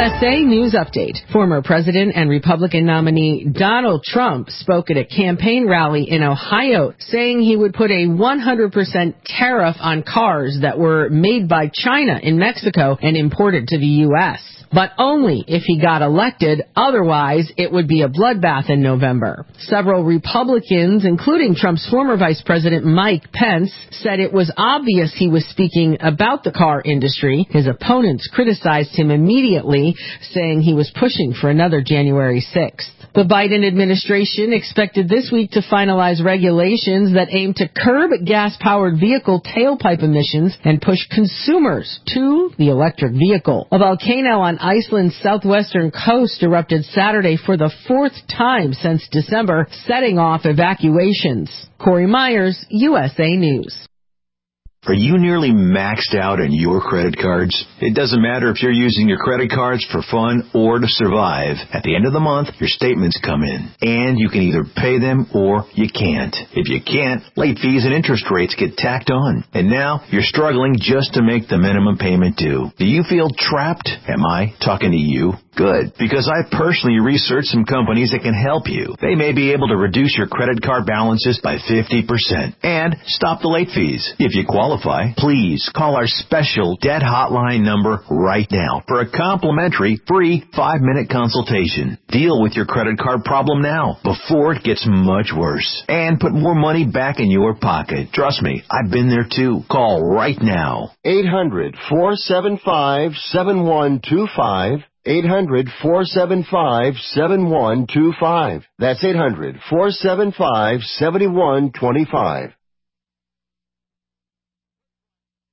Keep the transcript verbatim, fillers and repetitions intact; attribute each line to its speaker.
Speaker 1: S A News Update. Former President and Republican nominee Donald Trump spoke at a campaign rally in Ohio, saying he would put a one hundred percent tariff on cars that were made by China in Mexico and imported to the U S, but only if he got elected. Otherwise, it would be a bloodbath in November. Several Republicans, including Trump's former Vice President Mike Pence, said it was obvious he was speaking about the car industry. His opponents criticized him immediately, saying he was pushing for another January sixth. The Biden administration expected this week to finalize regulations that aim to curb gas-powered vehicle tailpipe emissions and push consumers to the electric vehicle. A volcano on Iceland's southwestern coast erupted Saturday for the fourth time since December, setting off evacuations. Corey Myers, U S A News.
Speaker 2: Are you nearly maxed out on your credit cards? It doesn't matter if you're using your credit cards for fun or to survive. At the end of the month, your statements come in, and you can either pay them or you can't. If you can't, late fees and interest rates get tacked on. And now, you're struggling just to make the minimum payment due. Do you feel trapped? Am I talking to you? Good, because I personally researched some companies that can help you. They may be able to reduce your credit card balances by fifty percent and stop the late fees. If you qualify, please call our special debt hotline number right now for a complimentary free five-minute consultation. Deal with your credit card problem now before it gets much worse and put more money back in your pocket. Trust me, I've been there too. Call right now.
Speaker 3: eight hundred, four seven five, seven one two five. eight hundred, four seven five, seven one two five. That's eight hundred, four seven five, seven one two five.